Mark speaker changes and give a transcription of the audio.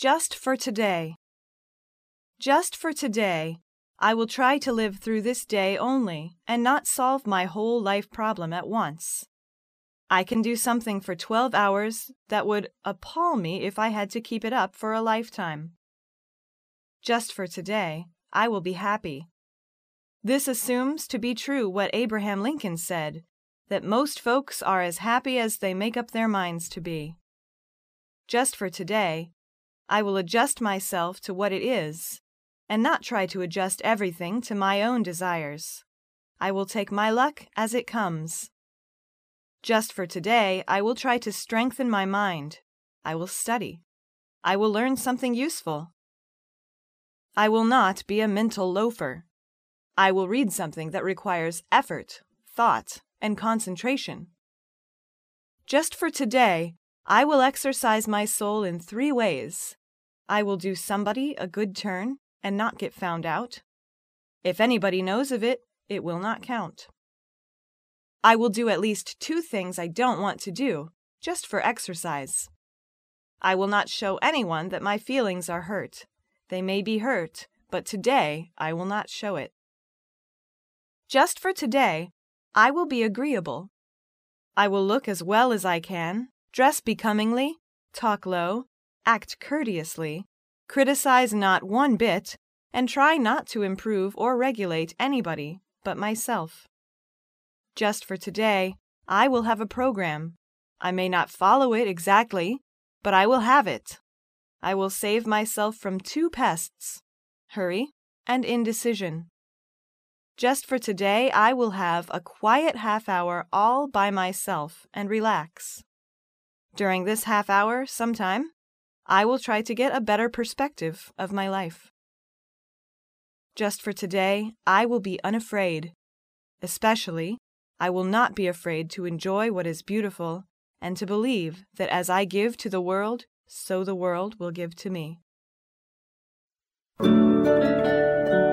Speaker 1: Just for today. Just for today, I will try to live through this day only and not solve my whole life problem at once. I can do something for 12 hours that would appall me if I had to keep it up for a lifetime. Just for today, I will be happy. This assumes to be true what Abraham Lincoln said, that most folks are as happy as they make up their minds to be. Just for today, I will adjust myself to what it is, and not try to adjust everything to my own desires. I will take my luck as it comes. Just for today, I will try to strengthen my mind. I will study. I will learn something useful. I will not be a mental loafer. I will read something that requires effort, thought, and concentration. Just for today, I will exercise my soul in 3 ways. I will do somebody a good turn and not get found out. If anybody knows of it, it will not count. I will do at least 2 things I don't want to do, just for exercise. I will not show anyone that my feelings are hurt. They may be hurt, but today I will not show it. Just for today, I will be agreeable. I will look as well as I can, dress becomingly, talk low, act courteously, criticize not one bit, and try not to improve or regulate anybody but myself. Just for today, I will have a program. I may not follow it exactly, but I will have it. I will save myself from 2 pests, hurry and indecision. Just for today, I will have a quiet half-hour all by myself and relax. During this half-hour, sometime, I will try to get a better perspective of my life. Just for today, I will be unafraid. Especially, I will not be afraid to enjoy what is beautiful and to believe that as I give to the world, so the world will give to me.